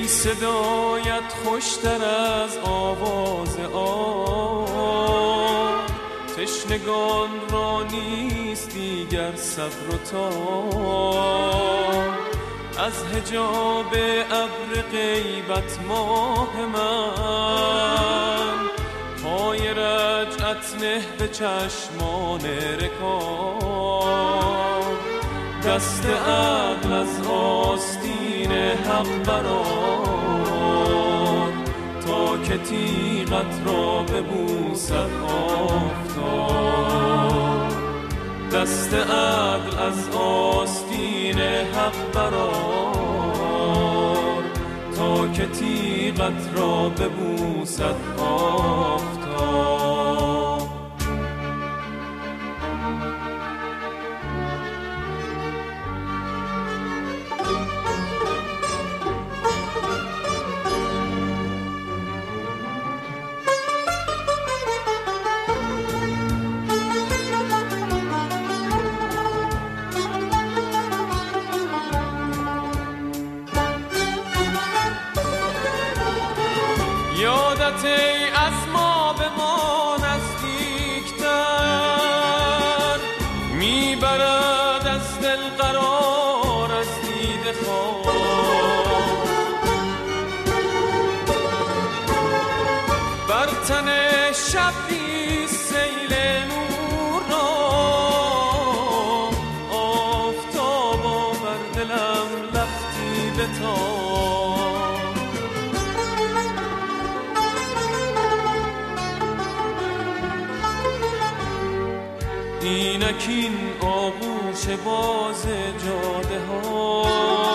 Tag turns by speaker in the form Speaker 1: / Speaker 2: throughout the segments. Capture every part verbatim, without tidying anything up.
Speaker 1: ای صدایت خوشتر از آواز آب، تشنگان را نیست دیگر صبر و تاب. از حجاب ابر غیبت ماه من، پای رجعت نه به چشمان رکاب. دست عقل از آستین حق برآر، تا که تیغت را ببوسد آفتاب. دست عقل از آستین حق برآر، تا که تیغت را ببوسد آفتاب. یادت ای از ما به ما نزدیکتر، میبرد از دل قرار از دیده خواب. بر تن شبی سیل نور را، آفتابا بر دلم لختی بتاب. اینکین آغوش باز جاده ها،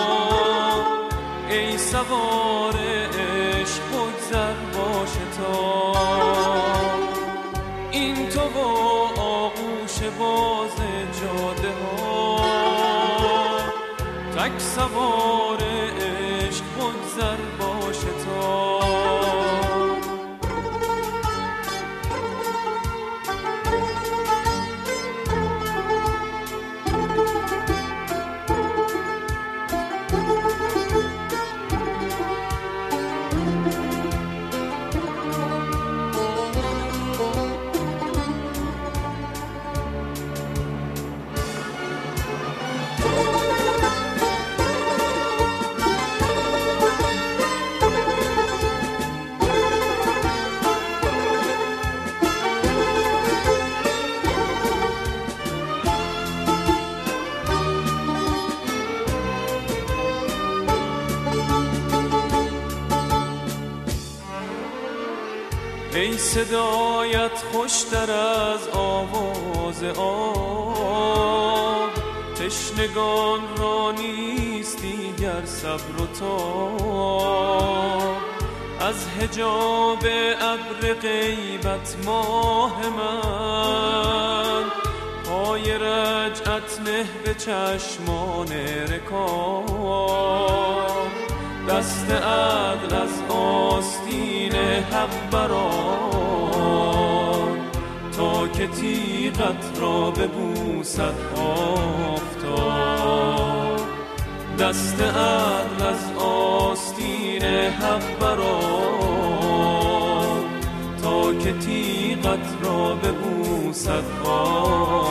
Speaker 1: ای سوار عشق بگذر با شتاب. این تو و آغوش باز جاده ها، تک سوار عشق بگذر با شتاب. ای صدایت خوشتر از آواز آب، تشنگان را نیست دیگر صبر و تاب. از حجاب ابر غیبت ماه من، پای رجعت نه به چشمان رکاب. دست عدل از آستین حق برآر، تا که تیغت را ببوسد آفتاب. دست عدل از آستین حق برآر، تا که تیغت را ببوسد آفتاب.